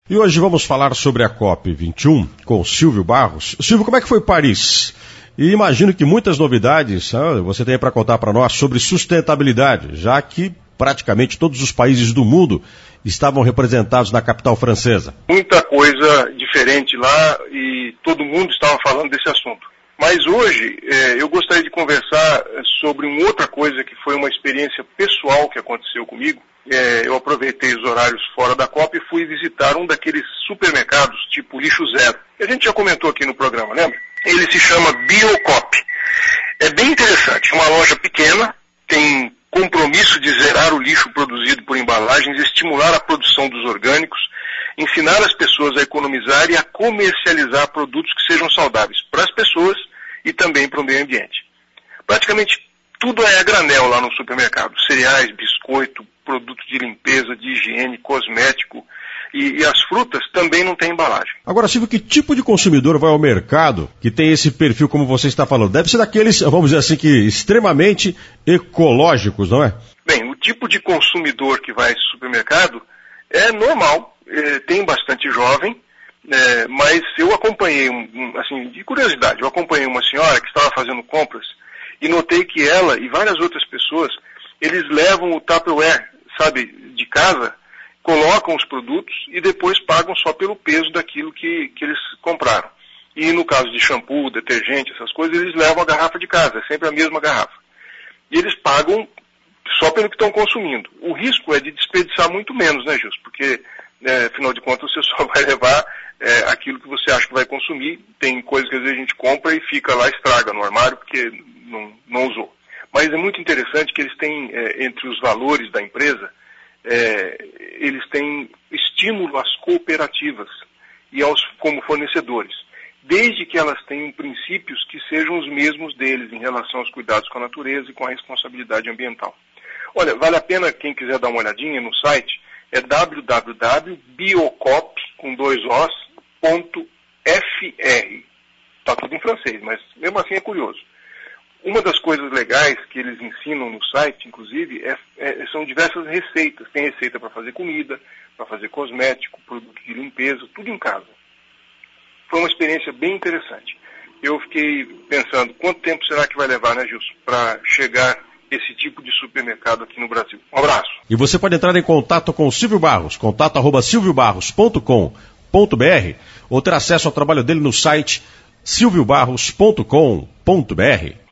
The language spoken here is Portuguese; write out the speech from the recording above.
E hoje vamos falar sobre a COP21 com o Silvio Barros. Silvio, como é que foi Paris? E imagino que muitas novidades você tem para contar para nós sobre sustentabilidade, já que praticamente todos os países do mundo estavam representados na capital francesa. Muita coisa diferente lá e todo mundo estava falando desse assunto. Mas hoje eu gostaria de conversar sobre uma outra coisa que foi uma experiência pessoal que aconteceu comigo. Eu aproveitei os horários fora da COP e fui visitar um daqueles supermercados tipo lixo zero. A gente já comentou aqui no programa, lembra? Ele se chama Biocop. É bem interessante, é uma loja pequena, tem compromisso de zerar o lixo produzido por embalagens, estimular a produção dos orgânicos, ensinar as pessoas a economizar e a comercializar produtos que sejam saudáveis para as pessoas e também para o meio ambiente. Praticamente tudo é a granel lá no supermercado, cereais, biscoito, produtos de limpeza, de higiene, cosmético e as frutas também não têm embalagem. Agora, Silvio, que tipo de consumidor vai ao mercado que tem esse perfil como você está falando? Deve ser daqueles, vamos dizer assim, que extremamente ecológicos, não é? Bem, o tipo de consumidor que vai ao supermercado é normal, tem bastante jovem, mas eu acompanhei, assim, de curiosidade, eu acompanhei uma senhora que estava fazendo compras e notei que ela e várias outras pessoas, eles levam o Tupperware, sabe, de casa, colocam os produtos e depois pagam só pelo peso daquilo que eles compraram. E no caso de shampoo, detergente, essas coisas, eles levam a garrafa de casa, é sempre a mesma garrafa. E eles pagam só pelo que estão consumindo. O risco é de desperdiçar muito menos, né, Gilson? Porque, afinal de contas, você só vai levar aquilo que você acha que vai consumir. Tem coisas que às vezes a gente compra e fica lá, estraga no armário porque não usou. Mas é muito interessante que eles têm, entre os valores da empresa, eles têm estímulo às cooperativas e como fornecedores, desde que elas tenham princípios que sejam os mesmos deles em relação aos cuidados com a natureza e com a responsabilidade ambiental. Olha, vale a pena quem quiser dar uma olhadinha no site, é www.biocop.fr. Está tudo em francês, mas mesmo assim é curioso. Uma das coisas legais que eles ensinam no site, inclusive, são diversas receitas. Tem receita para fazer comida, para fazer cosmético, produto de limpeza, tudo em casa. Foi uma experiência bem interessante. Eu fiquei pensando, quanto tempo será que vai levar, né, Gilson, para chegar esse tipo de supermercado aqui no Brasil? Um abraço. E você pode entrar em contato com o Silvio Barros, contato@silviobarros.com.br, ou ter acesso ao trabalho dele no site silviobarros.com.br.